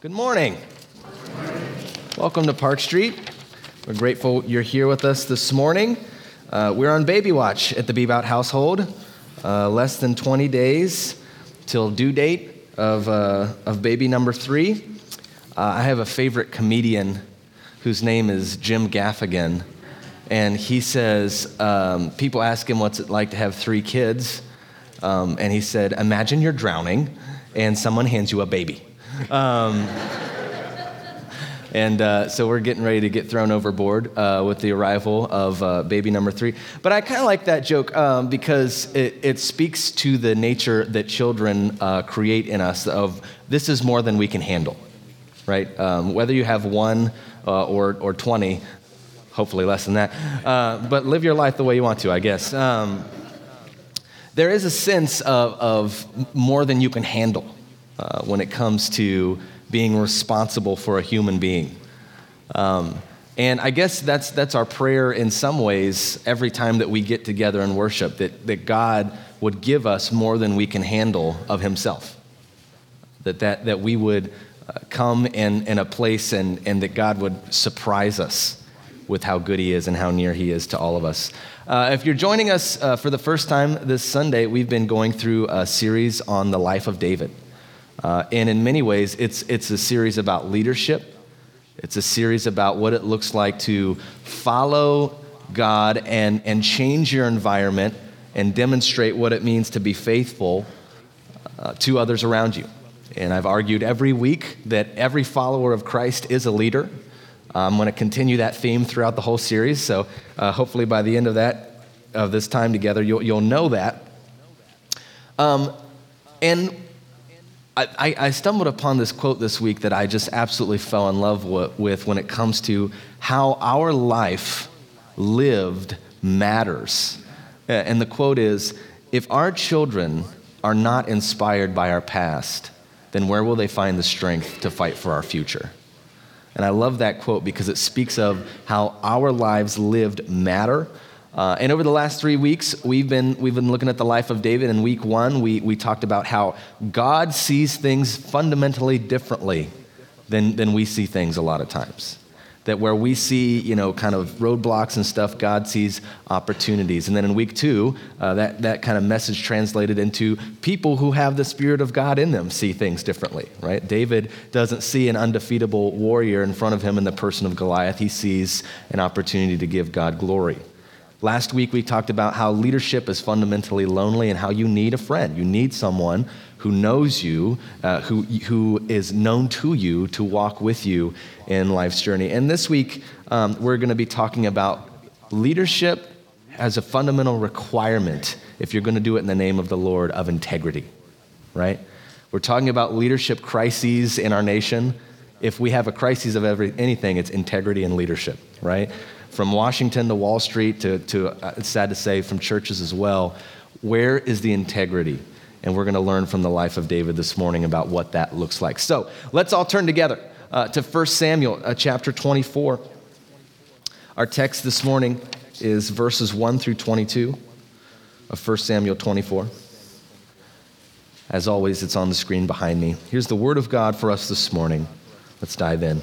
Good morning. Welcome to Park Street. We're grateful you're here with us this morning. We're on baby watch at the Bebout household. Less than 20 days till due date of baby number 3. I have a favorite comedian whose name is Jim Gaffigan, and he says, people ask him what's it like to have 3 kids, and he said, imagine you're drowning and someone hands you a baby. So we're getting ready to get thrown overboard with the arrival of baby number 3. But I kind of like that joke because it speaks to the nature that children create in us of this is more than we can handle, right? Whether you have 1 or 20, hopefully less than that, but live your life the way you want to, I guess. There is a sense of more than you can handle when it comes to being responsible for a human being. And I guess that's our prayer in some ways every time that we get together and worship, that God would give us more than we can handle of himself. That we would come in a place and that God would surprise us with how good he is and how near he is to all of us. If you're joining us for the first time this Sunday, we've been going through a series on the life of David. And in many ways, it's a series about leadership. It's a series about what it looks like to follow God and change your environment and demonstrate what it means to be faithful to others around you. And I've argued every week that every follower of Christ is a leader. I'm going to continue that theme throughout the whole series. So hopefully by the end of this time together, you'll know that. And I stumbled upon this quote this week that I just absolutely fell in love with when it comes to how our life lived matters. And the quote is, if our children are not inspired by our past, then where will they find the strength to fight for our future? And I love that quote because it speaks of how our lives lived matter. And over the last 3 weeks, we've been looking at the life of David. In week 1, we talked about how God sees things fundamentally differently than we see things a lot of times. That where we see, kind of roadblocks and stuff, God sees opportunities. And then in week 2, that kind of message translated into people who have the Spirit of God in them see things differently, right? David doesn't see an undefeatable warrior in front of him in the person of Goliath. He sees an opportunity to give God glory. Last week, we talked about how leadership is fundamentally lonely and how you need a friend. You need someone who knows you, who is known to you to walk with you in life's journey. And this week, we're going to be talking about leadership as a fundamental requirement, if you're going to do it in the name of the Lord, of integrity, right? We're talking about leadership crises in our nation. If we have a crisis of anything, it's integrity and leadership, right? From Washington to Wall Street to it's sad to say, from churches as well, where is the integrity? And we're going to learn from the life of David this morning about what that looks like. So let's all turn together to 1 Samuel chapter 24. Our text this morning is verses 1 through 22 of 1 Samuel 24. As always, it's on the screen behind me. Here's the word of God for us this morning. Let's dive in.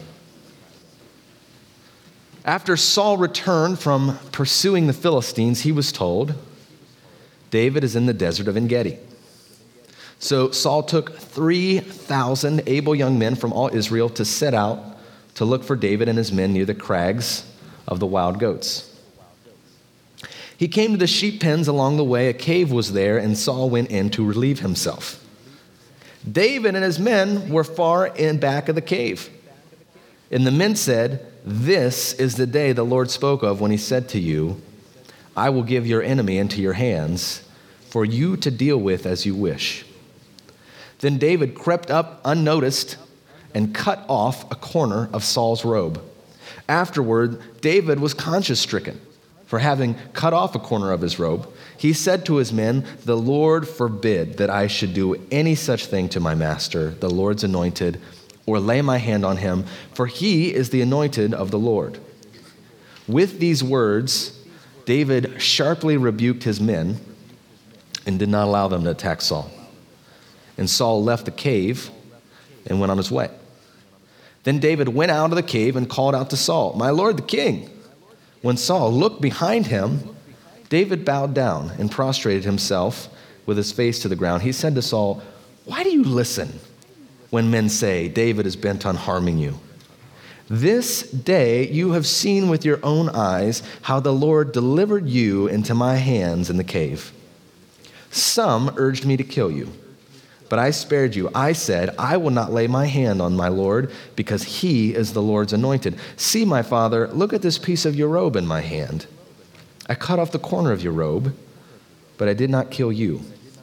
After Saul returned from pursuing the Philistines, he was told, David is in the desert of En-Gedi. So Saul took 3,000 able young men from all Israel to set out to look for David and his men near the crags of the wild goats. He came to the sheep pens along the way. A cave was there, and Saul went in to relieve himself. David and his men were far in back of the cave. And the men said, this is the day the Lord spoke of when he said to you, I will give your enemy into your hands for you to deal with as you wish. Then David crept up unnoticed and cut off a corner of Saul's robe. Afterward, David was conscience-stricken for having cut off a corner of his robe. He said to his men, the Lord forbid that I should do any such thing to my master, the Lord's anointed, or lay my hand on him, for he is the anointed of the Lord. With these words, David sharply rebuked his men and did not allow them to attack Saul. And Saul left the cave and went on his way. Then David went out of the cave and called out to Saul, "My lord the king." When Saul looked behind him, David bowed down and prostrated himself with his face to the ground. He said to Saul, "Why do you listen when men say David is bent on harming you? This day you have seen with your own eyes how the Lord delivered you into my hands in the cave. Some urged me to kill you, but I spared you. I said, I will not lay my hand on my Lord, because he is the Lord's anointed. See, my father, look at this piece of your robe in my hand. I cut off the corner of your robe, but I did not kill you.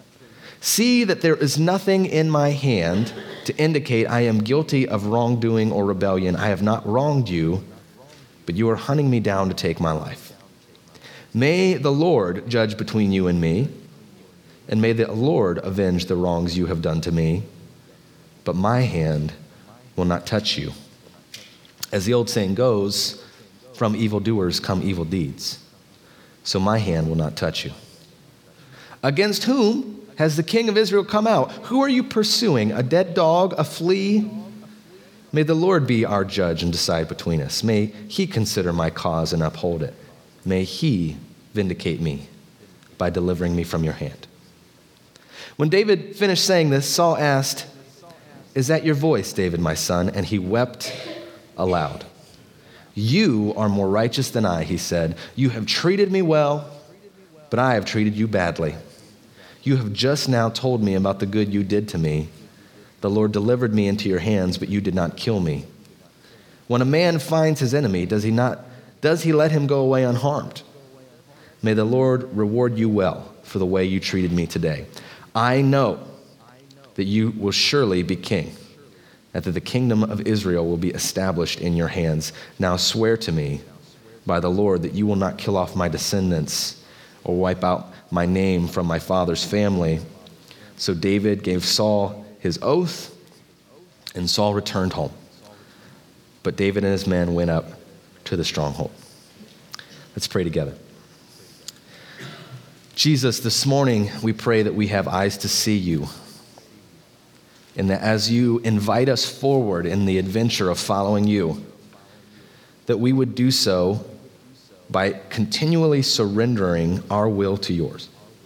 See that there is nothing in my hand to indicate I am guilty of wrongdoing or rebellion. I have not wronged you, but you are hunting me down to take my life. May the Lord judge between you and me, and may the Lord avenge the wrongs you have done to me, but my hand will not touch you. As the old saying goes, from evildoers come evil deeds, so my hand will not touch you. Against whom has the king of Israel come out? Who are you pursuing? A dead dog, a flea? May the Lord be our judge and decide between us. May he consider my cause and uphold it. May he vindicate me by delivering me from your hand. When David finished saying this, Saul asked, "Is that your voice, David, my son?" And he wept aloud. "You are more righteous than I," he said. "You have treated me well, but I have treated you badly. You have just now told me about the good you did to me. The Lord delivered me into your hands, but you did not kill me. When a man finds his enemy, does he let him go away unharmed? May the Lord reward you well for the way you treated me today. I know that you will surely be king, and that the kingdom of Israel will be established in your hands. Now swear to me by the Lord that you will not kill off my descendants or wipe out my name from my father's family." So David gave Saul his oath, and Saul returned home. But David and his men went up to the stronghold. Let's pray together. Jesus, this morning we pray that we have eyes to see you, and that as you invite us forward in the adventure of following you, that we would do so by continually surrendering our will to yours.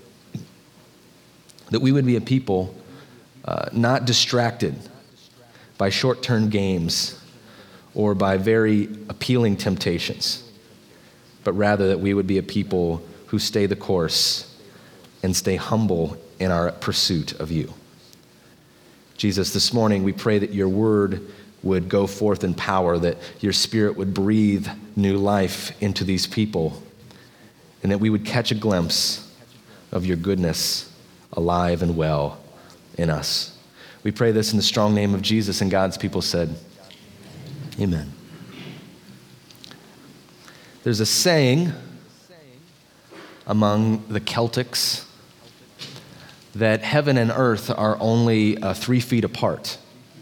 That we would be a people not distracted by short-term games or by very appealing temptations, but rather that we would be a people who stay the course and stay humble in our pursuit of you. Jesus, this morning we pray that your word would go forth in power, that your spirit would breathe new life into these people, and that we would catch a glimpse of your goodness alive and well in us. We pray this in the strong name of Jesus, and God's people said, amen. There's a saying among the Celtics that heaven and earth are only 3 feet apart.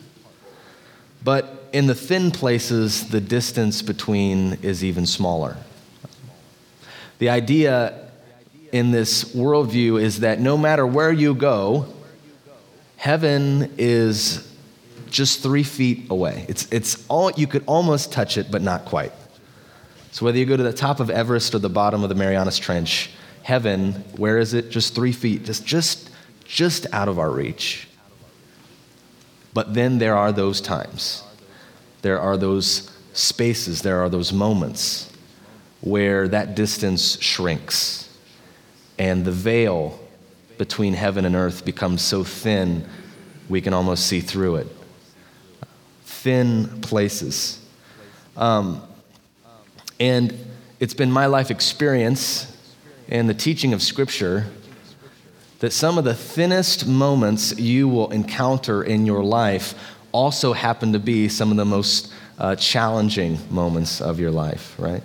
But in the thin places, the distance between is even smaller. The idea in this worldview is that no matter where you go, heaven is just 3 feet away. It's all, you could almost touch it, but not quite. So whether you go to the top of Everest or the bottom of the Marianas Trench, heaven, where is it? Just 3 feet, just out of our reach. But then there are those times, there are those spaces, there are those moments where that distance shrinks and the veil between heaven and earth becomes so thin we can almost see through it. Thin places. And it's been my life experience and the teaching of Scripture that some of the thinnest moments you will encounter in your life also happen to be some of the most challenging moments of your life, right?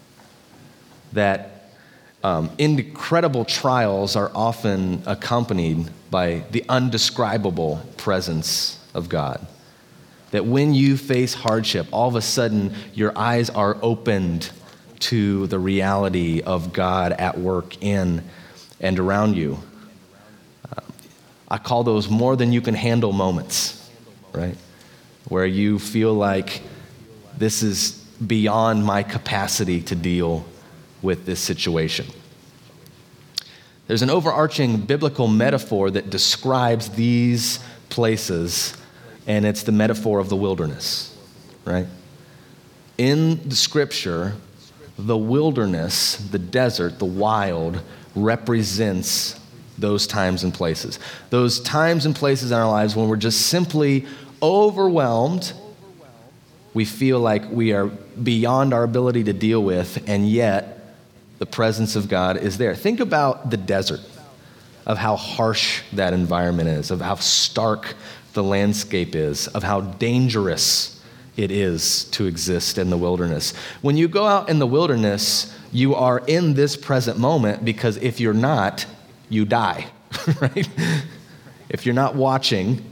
That incredible trials are often accompanied by the undescribable presence of God. That when you face hardship, all of a sudden your eyes are opened to the reality of God at work in and around you. I call those more than you can handle moments, right? where you feel like this is beyond my capacity to deal with this situation. There's an overarching biblical metaphor that describes these places, and it's the metaphor of the wilderness, right? In the scripture, the wilderness, the desert, the wild, represents those times and places. Those times and places in our lives when we're just simply overwhelmed, we feel like we are beyond our ability to deal with, and yet the presence of God is there. Think about the desert, of how harsh that environment is, of how stark the landscape is, of how dangerous it is to exist in the wilderness. When you go out in the wilderness, you are in this present moment, because if you're not, you die, right? If you're not watching,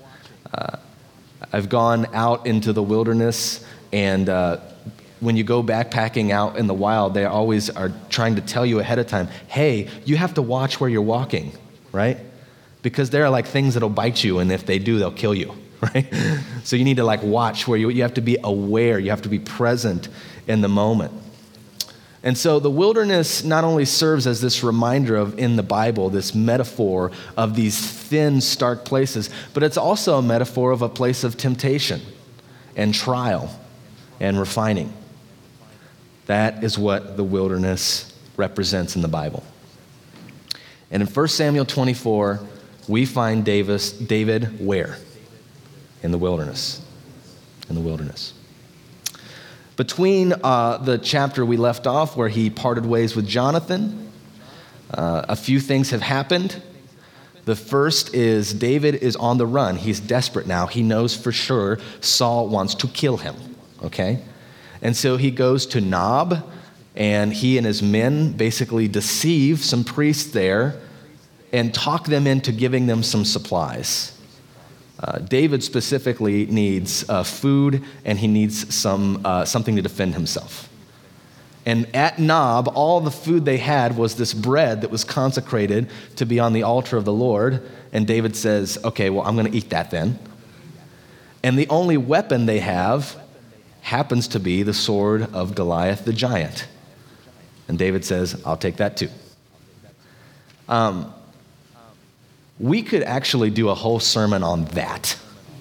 I've gone out into the wilderness, and when you go backpacking out in the wild, they always are trying to tell you ahead of time, hey, you have to watch where you're walking, right? Because there are like things that'll bite you, and if they do, they'll kill you, right? So you need to like watch where you have to be aware, you have to be present in the moment. And so the wilderness not only serves as this reminder of, in the Bible, this metaphor of these thin, stark places, but it's also a metaphor of a place of temptation and trial and refining. That is what the wilderness represents in the Bible. And in 1 Samuel 24, we find David where? In the wilderness. In the wilderness. Between the chapter we left off where he parted ways with Jonathan, a few things have happened. The first is David is on the run. He's desperate now. He knows for sure Saul wants to kill him, okay? And so he goes to Nob, and he and his men basically deceive some priests there and talk them into giving them some supplies. David specifically needs food, and he needs something to defend himself. And at Nob, all the food they had was this bread that was consecrated to be on the altar of the Lord. And David says, okay, well, I'm going to eat that then. And the only weapon they have happens to be the sword of Goliath the giant. And David says, I'll take that too. We could actually do a whole sermon on that.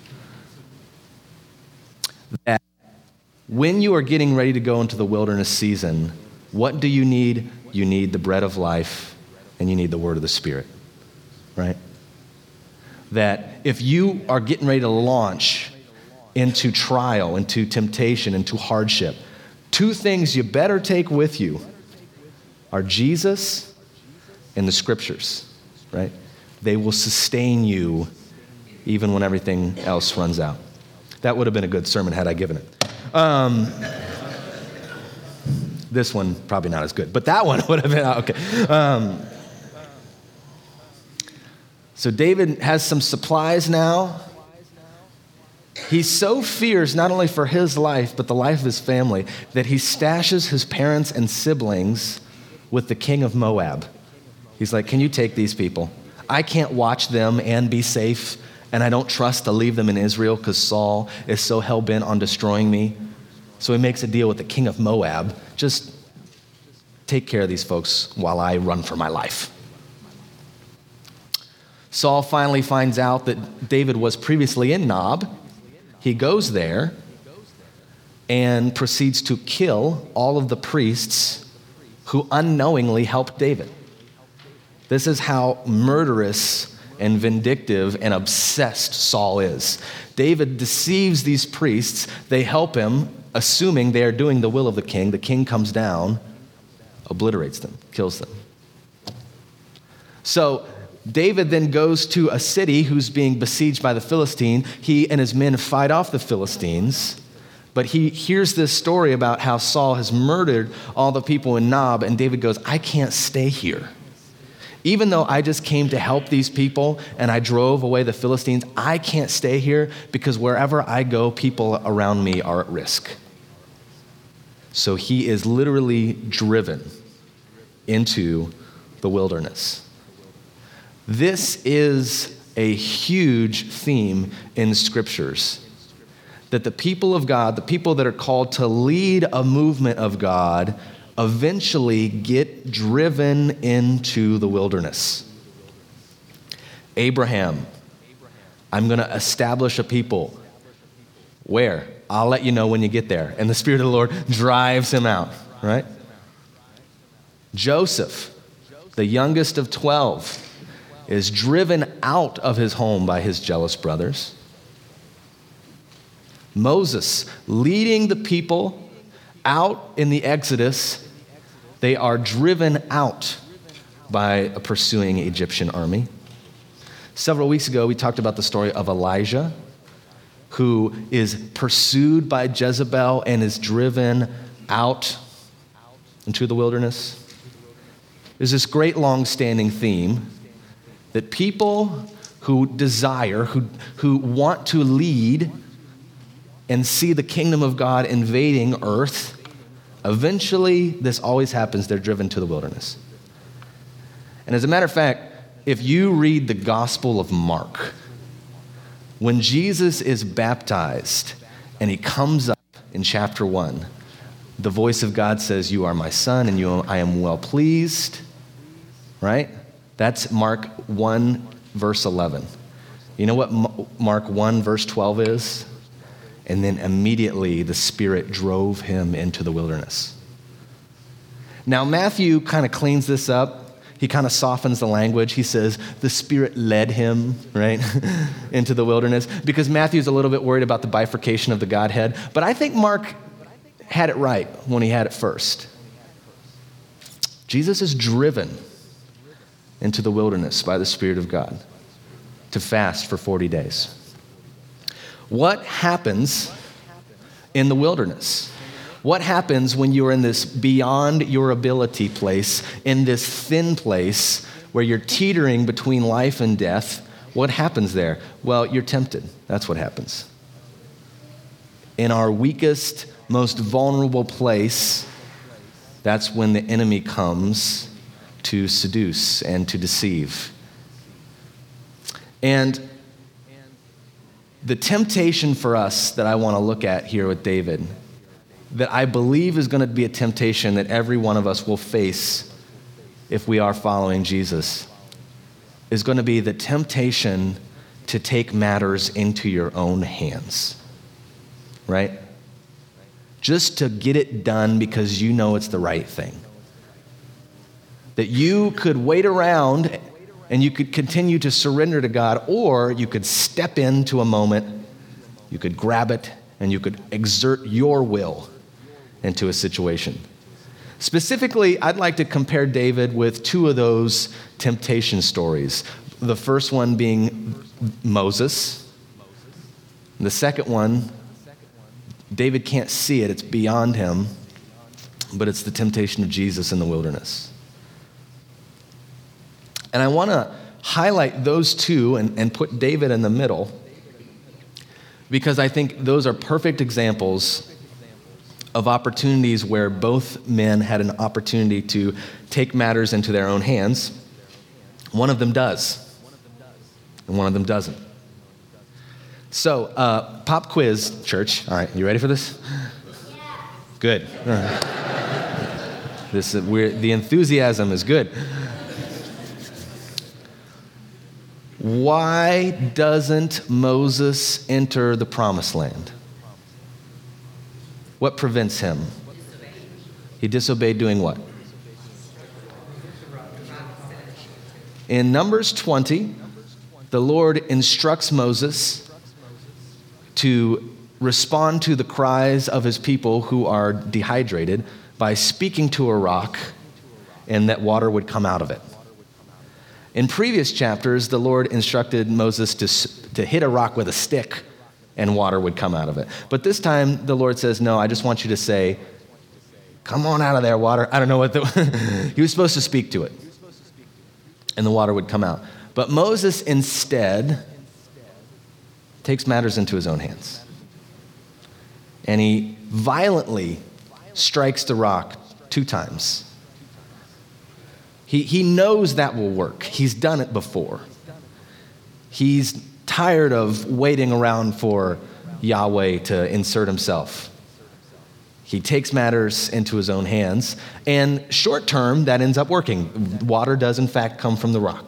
That when you are getting ready to go into the wilderness season, what do you need? You need the bread of life, and you need the word of the Spirit, right? That if you are getting ready to launch into trial, into temptation, into hardship, two things you better take with you are Jesus and the Scriptures, right? They will sustain you even when everything else runs out. That would have been a good sermon had I given it. This one, probably not as good, but that one would have been, okay. So David has some supplies now. He so fears not only for his life, but the life of his family, that he stashes his parents and siblings with the king of Moab. He's like, can you take these people? I can't watch them and be safe, and I don't trust to leave them in Israel because Saul is so hell-bent on destroying me. So he makes a deal with the king of Moab. Just take care of these folks while I run for my life. Saul finally finds out that David was previously in Nob. He goes there and proceeds to kill all of the priests who unknowingly helped David. This is how murderous and vindictive and obsessed Saul is. David deceives these priests. They help him, assuming they are doing the will of the king. The king comes down, obliterates them, kills them. So David then goes to a city who's being besieged by the Philistine. He and his men fight off the Philistines, but he hears this story about how Saul has murdered all the people in Nob, and David goes, I can't stay here. Even though I just came to help these people and I drove away the Philistines, I can't stay here because wherever I go, people around me are at risk. So he is literally driven into the wilderness. This is a huge theme in scriptures, that the people of God, the people that are called to lead a movement of God, eventually get driven into the wilderness. Abraham, I'm going to establish a people. Where? I'll let you know when you get there. And the Spirit of the Lord drives him out, right? Joseph, the youngest of 12, is driven out of his home by his jealous brothers. Moses, leading the people out in the Exodus, they are driven out by a pursuing Egyptian army. Several weeks ago, we talked about the story of Elijah, who is pursued by Jezebel and is driven out into the wilderness. There's this great long-standing theme that people who desire, who want to lead and see the kingdom of God invading earth, eventually, this always happens, they're driven to the wilderness. And as a matter of fact, if you read the Gospel of Mark, when Jesus is baptized and he comes up in chapter 1, the voice of God says, "You are my son and I am well pleased," right? That's Mark 1, verse 11. You know what Mark 1, verse 12 is? And then immediately the Spirit drove him into the wilderness. Now, Matthew kind of cleans this up. He kind of softens the language. He says the Spirit led him, right, into the wilderness, because Matthew's a little bit worried about the bifurcation of the Godhead. But I think Mark had it right when he had it first. Jesus is driven into the wilderness by the Spirit of God to fast for 40 days. What happens in the wilderness? What happens when you're in this beyond your ability place, in this thin place where you're teetering between life and death? What happens there? Well, you're tempted. That's what happens. In our weakest, most vulnerable place, that's when the enemy comes to seduce and to deceive. And the temptation for us that I want to look at here with David, that I believe is going to be a temptation that every one of us will face if we are following Jesus, is going to be the temptation to take matters into your own hands, right? Just to get it done because you know it's the right thing. That you could wait around and you could continue to surrender to God, or you could step into a moment, you could grab it, and you could exert your will into a situation. Specifically, I'd like to compare David with two of those temptation stories. The first one being Moses. And the second one, David can't see it, it's beyond him, but it's the temptation of Jesus in the wilderness. And I want to highlight those two and put David in the middle, because I think those are perfect examples of opportunities where both men had an opportunity to take matters into their own hands. One of them does, and one of them doesn't. So, pop quiz, church. All right, you ready for this? Yeah. Good. All right. The enthusiasm is good. Why doesn't Moses enter the promised land? What prevents him? He disobeyed doing what? In Numbers 20, the Lord instructs Moses to respond to the cries of his people who are dehydrated by speaking to a rock, and that water would come out of it. In previous chapters, the Lord instructed Moses to hit a rock with a stick and water would come out of it. But this time, the Lord says, no, I just want you to say, come on out of there, water. I don't know what he was supposed to speak to it. And the water would come out. But Moses instead takes matters into his own hands. And he violently strikes the rock 2 times. He knows that will work. He's done it before. He's tired of waiting around for, Yahweh to insert himself. He takes matters into his own hands, and short term, that ends up working. Water does, in fact, come from the rock.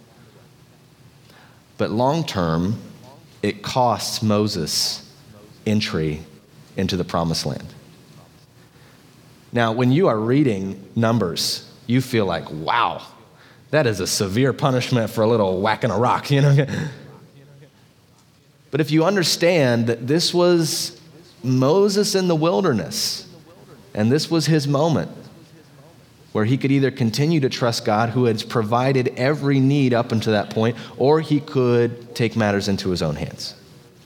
But long term, it costs Moses entry into the promised land. Now, when you are reading Numbers, you feel like, wow, that is a severe punishment for a little whacking a rock, you know? But if you understand that this was Moses in the wilderness, and this was his moment where he could either continue to trust God, who has provided every need up until that point, or he could take matters into his own hands.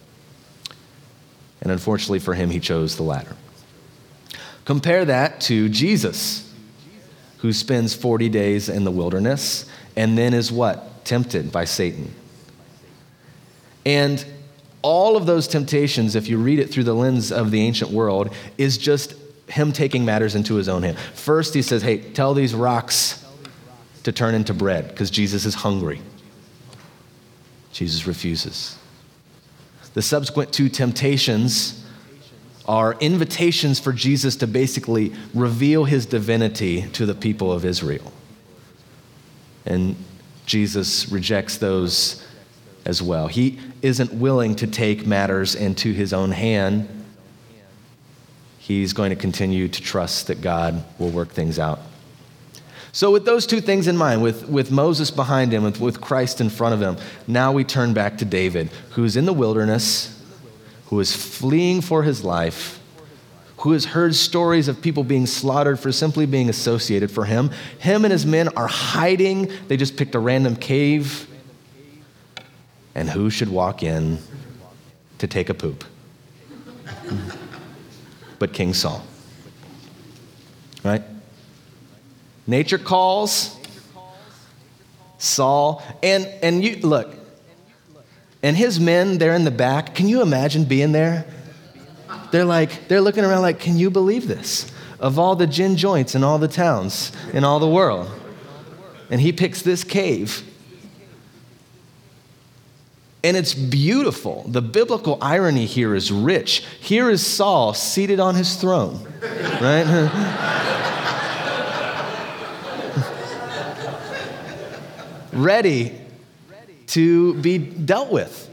And unfortunately for him, he chose the latter. Compare that to Jesus, who spends 40 days in the wilderness and then is what? Tempted by Satan. And all of those temptations, if you read it through the lens of the ancient world, is just him taking matters into his own hand. First, he says, hey, tell these rocks to turn into bread, because Jesus is hungry. Jesus refuses. The subsequent two temptations are invitations for Jesus to basically reveal his divinity to the people of Israel. And Jesus rejects those as well. He isn't willing to take matters into his own hand. He's going to continue to trust that God will work things out. So with those two things in mind, with Moses behind him, with Christ in front of him, now we turn back to David, who's in the wilderness, who is fleeing for his life, who has heard stories of people being slaughtered for simply being associated for him. Him and his men are hiding. They just picked a random cave. And who should walk in to take a poop? But King Saul. Right? Nature calls. Saul. And you look. And his men, they're in the back. Can you imagine being there? They're looking around like, can you believe this? Of all the gin joints in all the towns in all the world. And he picks this cave. And it's beautiful. The biblical irony here is rich. Here is Saul seated on his throne, right? Ready to be dealt with.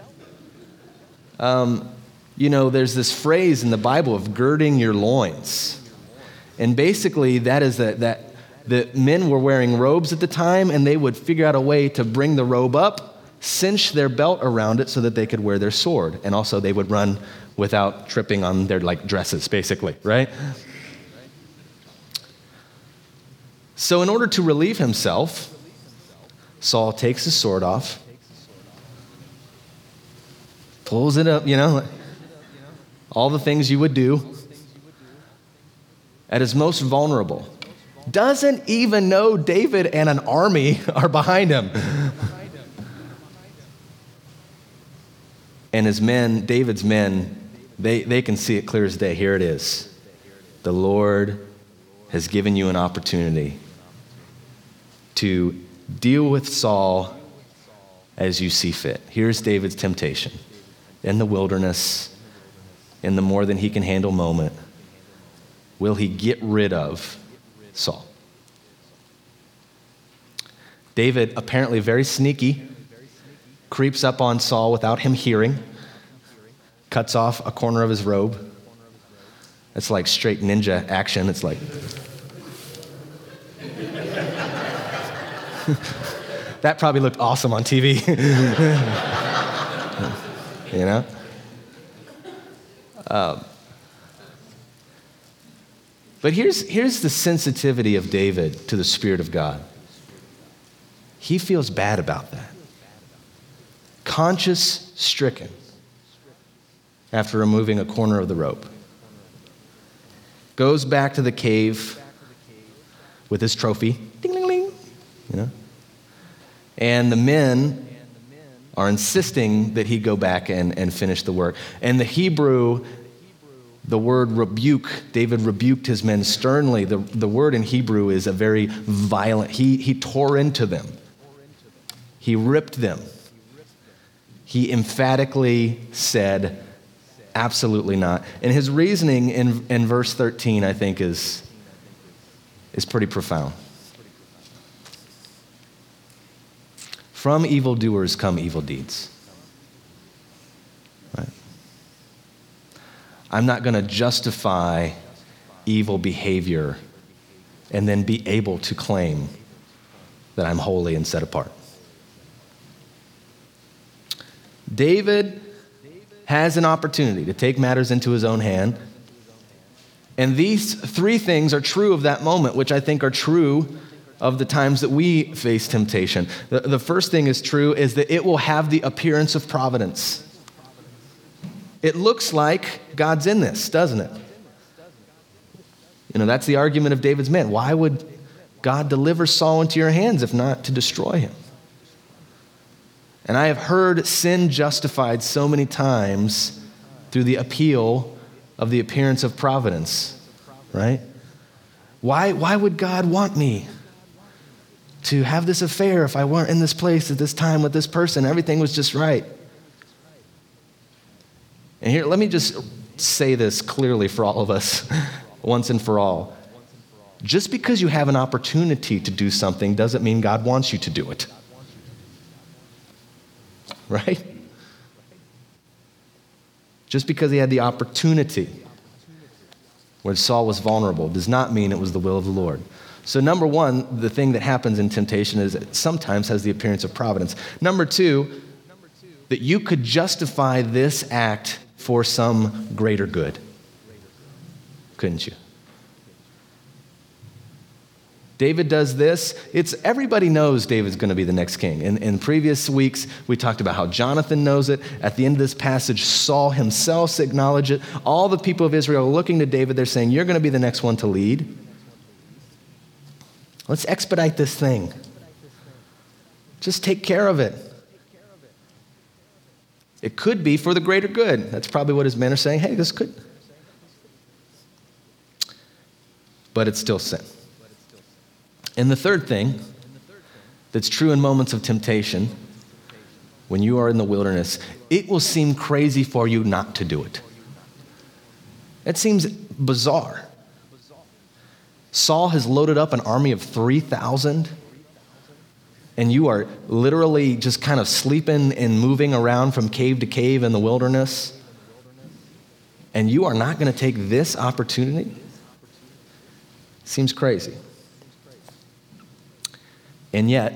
There's this phrase in the Bible of girding your loins. And basically that is that the men were wearing robes at the time, and they would figure out a way to bring the robe up, cinch their belt around it so that they could wear their sword. And also they would run without tripping on their dresses, basically, right? So in order to relieve himself, Saul takes his sword off, pulls it up, all the things you would do at his most vulnerable. Doesn't even know David and an army are behind him. And his men, David's men, they can see it clear as day. Here it is. The Lord has given you an opportunity to deal with Saul as you see fit. Here's David's temptation. In the wilderness, in the more than he can handle moment, will he get rid of Saul? David, apparently very sneaky, creeps up on Saul without him hearing, cuts off a corner of his robe. It's like straight ninja action. It's like, that probably looked awesome on TV. But here's the sensitivity of David to the Spirit of God. He feels bad about that. Conscience stricken after removing a corner of the rope. Goes back to the cave with his trophy. Ding, ding, ding. And the men are insisting that he go back and finish the work. And the Hebrew, the word rebuke, David rebuked his men sternly. The word in Hebrew is a very violent, he tore into them. He ripped them. He emphatically said, Absolutely not. And his reasoning in verse 13, I think, is pretty profound. From evildoers come evil deeds. Right? I'm not going to justify evil behavior and then be able to claim that I'm holy and set apart. David has an opportunity to take matters into his own hand. And these three things are true of that moment, which I think are true of the times that we face temptation. The first thing is true is that it will have the appearance of providence. It looks like God's in this, doesn't it? That's the argument of David's men. Why would God deliver Saul into your hands if not to destroy him? And I have heard sin justified so many times through the appeal of the appearance of providence, right? Why would God want me to have this affair if I weren't in this place at this time with this person? Everything was just right. And here, let me just say this clearly for all of us, once and for all. Just because you have an opportunity to do something doesn't mean God wants you to do it. Right? Just because he had the opportunity when Saul was vulnerable does not mean it was the will of the Lord. So number one, the thing that happens in temptation is it sometimes has the appearance of providence. Number two, that you could justify this act for some greater good. Couldn't you? David does this. Everybody knows David's going to be the next king. In previous weeks, we talked about how Jonathan knows it. At the end of this passage, Saul himself acknowledged it. All the people of Israel are looking to David. They're saying, you're going to be the next one to lead. Let's expedite this thing. Just take care of it. It could be for the greater good. That's probably what his men are saying. Hey, this could. But it's still sin. And the third thing that's true in moments of temptation, when you are in the wilderness, it will seem crazy for you not to do it. It seems bizarre. Saul has loaded up an army of 3,000, and you are literally just kind of sleeping and moving around from cave to cave in the wilderness, and you are not going to take this opportunity? Seems crazy. And yet,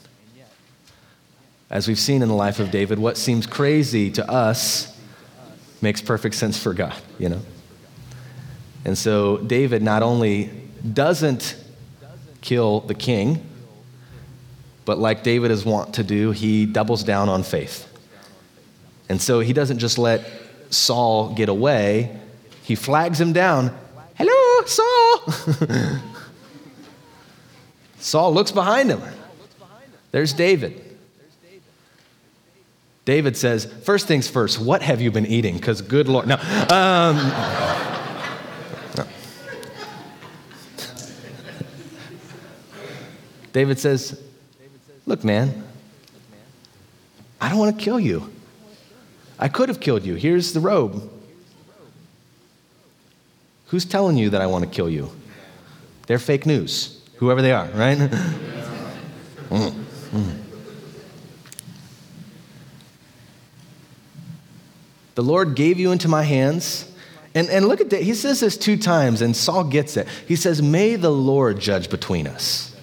as we've seen in the life of David, what seems crazy to us makes perfect sense for God, And so David not only doesn't kill the king, but like David is wont to do, he doubles down on faith. And so he doesn't just let Saul get away, he flags him down. Hello, Saul! Saul looks behind him. There's David. David says, first things first, what have you been eating? Because good Lord, no. No. David says, look, man, I don't want to kill you. I could have killed you. Here's the robe. Who's telling you that I want to kill you? They're fake news. Whoever they are, right? The Lord gave you into my hands. And look at that. He says this 2 times, and Saul gets it. He says, may the Lord judge between us.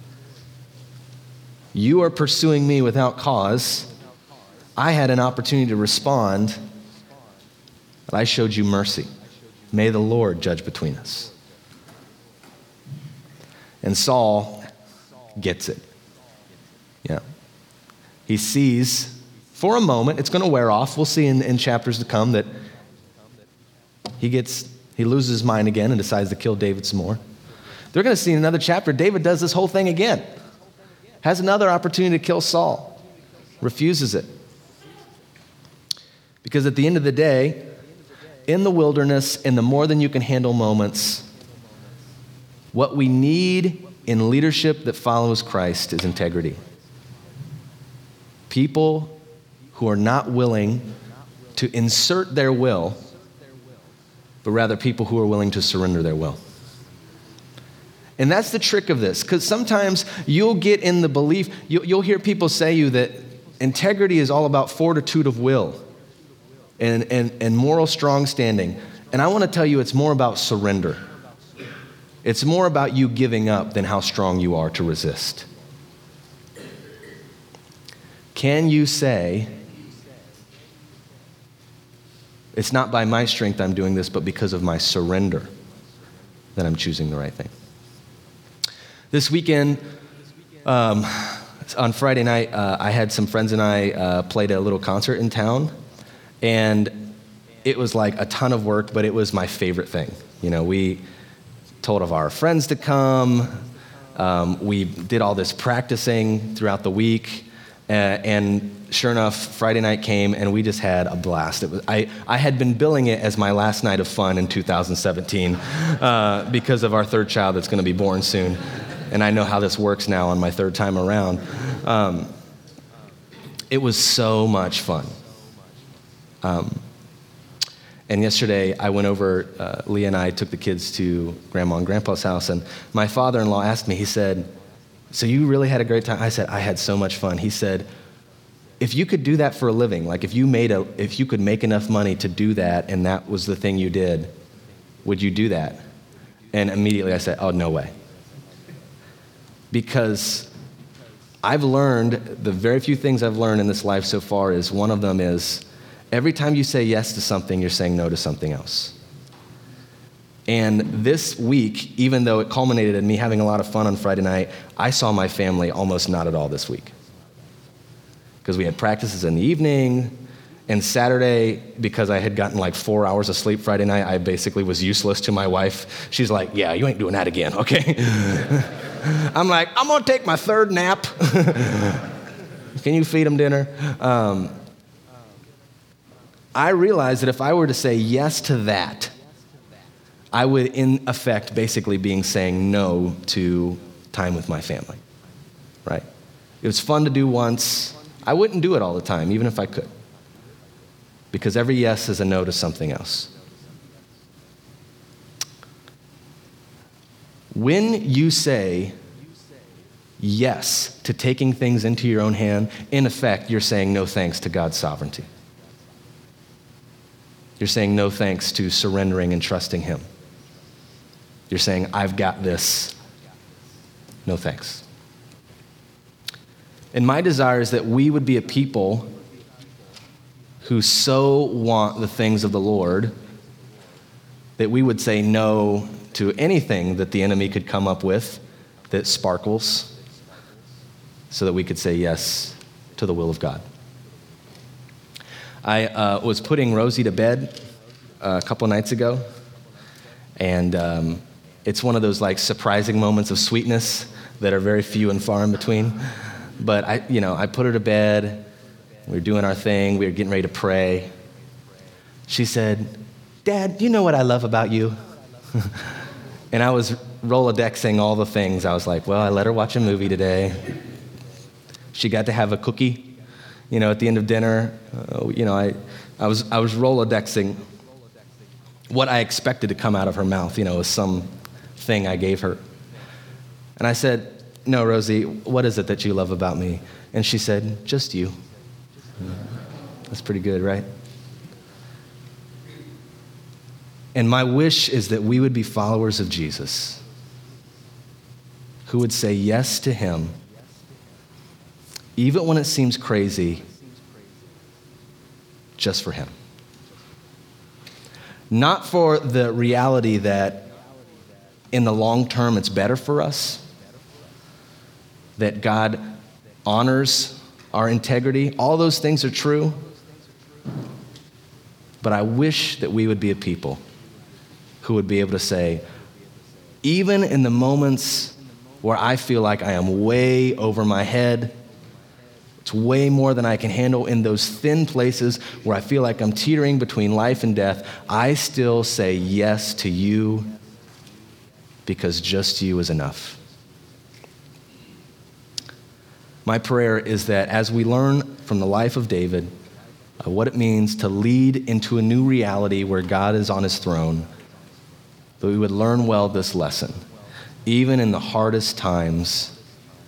You are pursuing me without cause. I had an opportunity to respond, but I showed you mercy. May the Lord judge between us. And Saul gets it. Yeah. He sees, for a moment, it's going to wear off. We'll see in chapters to come that he loses his mind again and decides to kill David some more. They're going to see in another chapter, David does this whole thing again. Has another opportunity to kill Saul. Refuses it. Because at the end of the day, in the wilderness, in the more than you can handle moments, what we need in leadership that follows Christ is integrity. People who are not willing to insert their will but rather people who are willing to surrender their will. And that's the trick of this, because sometimes you'll get in the belief, you'll hear people say you that integrity is all about fortitude of will and moral strong standing. And I want to tell you it's more about surrender. It's more about you giving up than how strong you are to resist. Can you say, it's not by my strength I'm doing this, but because of my surrender that I'm choosing the right thing? This weekend, on Friday night, I had some friends and I played a little concert in town, and it was like a ton of work, but it was my favorite thing. You know, we told of our friends to come. We did all this practicing throughout the week, and sure enough, Friday night came, and we just had a blast. I had been billing it as my last night of fun in 2017 because of our third child that's going to be born soon. And I know how this works now on my third time around. It was so much fun. And yesterday, I went over, Leah and I took the kids to Grandma and Grandpa's house, and my father-in-law asked me, he said, "So you really had a great time?" I said, "I had so much fun." He said, "If you could do that for a living, like if you could make enough money to do that and that was the thing you did, would you do that?" And immediately I said, "Oh, no way." Because I've learned, the very few things I've learned in this life so far is, one of them is, every time you say yes to something, you're saying no to something else. And this week, even though it culminated in me having a lot of fun on Friday night, I saw my family almost not at all this week. Because we had practices in the evening, and Saturday, because I had gotten like 4 hours of sleep Friday night, I basically was useless to my wife. She's like, "Yeah, you ain't doing that again, okay?" I'm like, "I'm gonna take my third nap." Can you feed them dinner? I realized that if I were to say yes to that, I would, in effect, basically being saying no to time with my family, right? It was fun to do once. I wouldn't do it all the time, even if I could, because every yes is a no to something else. When you say yes to taking things into your own hand, in effect, you're saying no thanks to God's sovereignty. You're saying no thanks to surrendering and trusting Him. You're saying, "I've got this. No thanks." And my desire is that we would be a people who so want the things of the Lord that we would say no to anything that the enemy could come up with that sparkles, so that we could say yes to the will of God. I was putting Rosie to bed a couple nights ago, and it's one of those like surprising moments of sweetness that are very few and far in between. But I put her to bed. We were doing our thing. We were getting ready to pray. She said, "Dad, do you know what I love about you?" And I was Rolodexing all the things. I was like, well, I let her watch a movie today. She got to have a cookie, at the end of dinner. I was Rolodexing what I expected to come out of her mouth, was some thing I gave her. And I said, "No, Rosie, what is it that you love about me?" And she said, "Just you." That's pretty good, right? And my wish is that we would be followers of Jesus, who would say yes to Him, even when it seems crazy, just for Him. Not for the reality that in the long term it's better for us, that God honors our integrity. All those things are true. But I wish that we would be a people who would be able to say, even in the moments where I feel like I am way over my head, it's way more than I can handle, in those thin places where I feel like I'm teetering between life and death, I still say yes to you, because just you is enough. My prayer is that as we learn from the life of David, what it means to lead into a new reality where God is on his throne, that we would learn well this lesson. Even in the hardest times,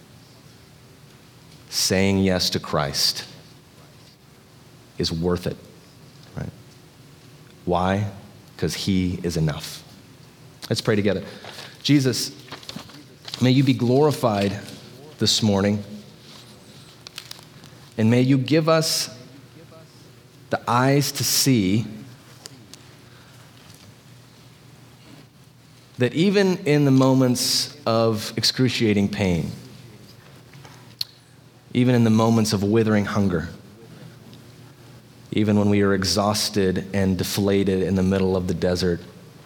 saying yes to Christ is worth it, right? Why? Because he is enough. Let's pray together. Jesus, may you be glorified this morning, and may you give us the eyes to see that even in the moments of excruciating pain, even in the moments of withering hunger, even when we are exhausted and deflated in the middle of the desert,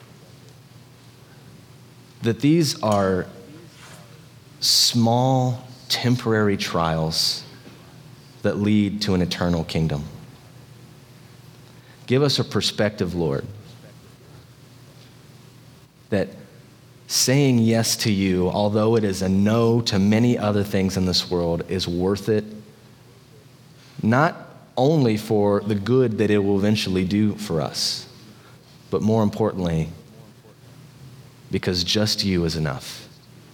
that these are small, temporary trials that lead to an eternal kingdom. Give us a perspective, Lord, that saying yes to you, although it is a no to many other things in this world, is worth it, not only for the good that it will eventually do for us, but more importantly, because just you is enough.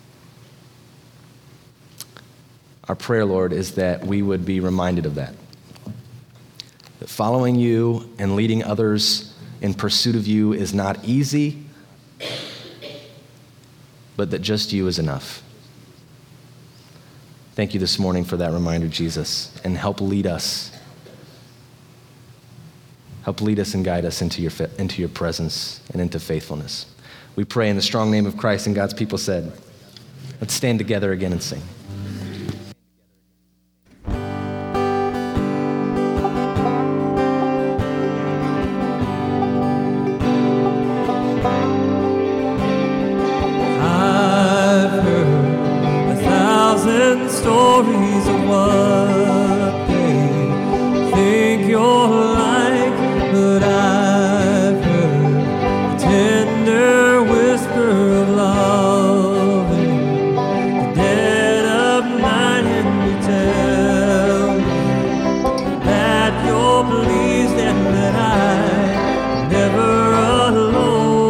Our prayer, Lord, is that we would be reminded of that. That following you and leading others in pursuit of you is not easy, but that just you is enough. Thank you this morning for that reminder, Jesus, and help lead us. Help lead us and guide us into your presence and into faithfulness. We pray in the strong name of Christ, and God's people said, let's stand together again and sing. I've heard 1,000 stories of what they think you're like, but I've heard the tender whisper of love in the dead of night, and you tell me that you're pleased and that I'm never alone.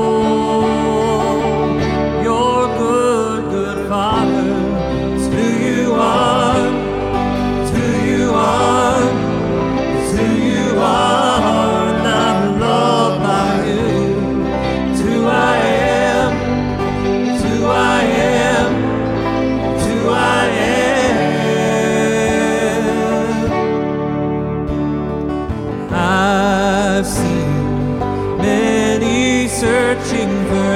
You're good, good Father. It's who you are. It's who you are. It's who you are, and I'm loved by you. It's who I am. It's who I am. It's who I am. I've seen many searching for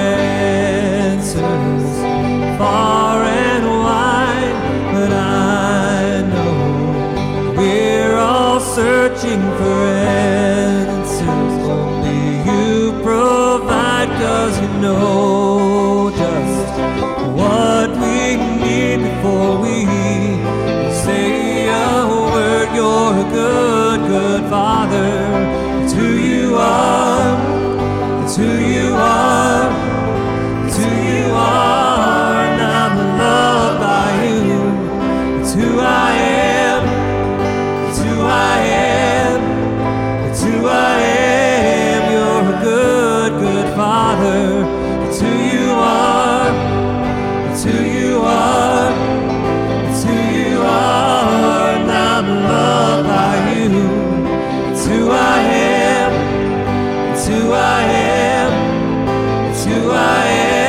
answers far and wide, but I know we're all searching for answers. Only you provide, 'cause you know just what we need before we say a word. You're a good, good Father. It's who you are. It's who you are. It's who you are, and I'm loved by you. It's who I am. It's who I am. It's who I am. You're a good, good Father. It's who you are. It's who you are. It's who you are, and I'm loved by you. It's who I am. It's who I am. It's who I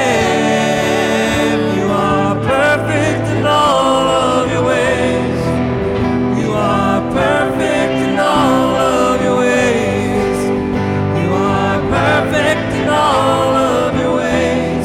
am. You are perfect in all of your ways. You are perfect in all of your ways. You are perfect in all of your ways.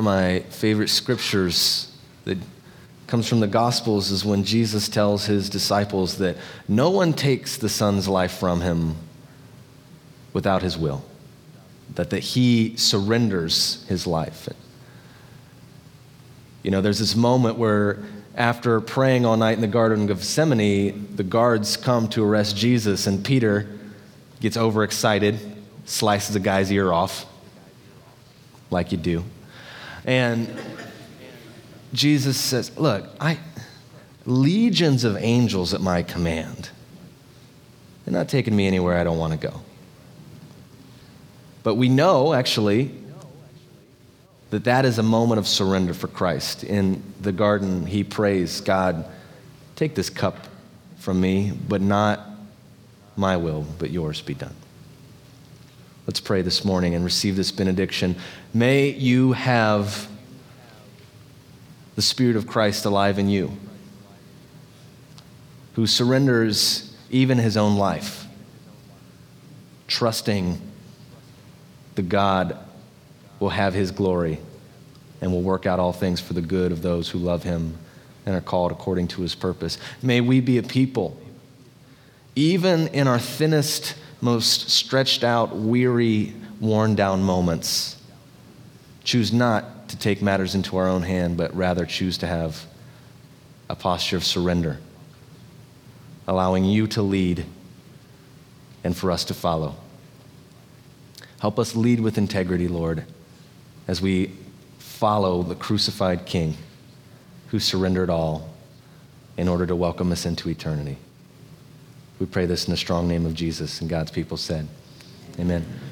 my favorite scriptures that comes from the Gospels is when Jesus tells his disciples that no one takes the Son's life from him without his will, that he surrenders his life. You know, there's this moment where after praying all night in the Garden of Gethsemane, the guards come to arrest Jesus, and Peter gets overexcited, slices a guy's ear off, like you do. And Jesus says, look, legions of angels at my command. They're not taking me anywhere I don't want to go. But we know, actually, that is a moment of surrender for Christ. In the garden, he prays, God, take this cup from me, but not my will, but yours be done. Let's pray this morning and receive this benediction. May you have the Spirit of Christ alive in you, who surrenders even his own life, trusting the God will have his glory and will work out all things for the good of those who love him and are called according to his purpose. May we be a people, even in our thinnest, most stretched out, weary, worn down moments, choose not to take matters into our own hand, but rather choose to have a posture of surrender, allowing you to lead and for us to follow. Help us lead with integrity, Lord, as we follow the crucified King who surrendered all in order to welcome us into eternity. We pray this in the strong name of Jesus, and God's people said, amen.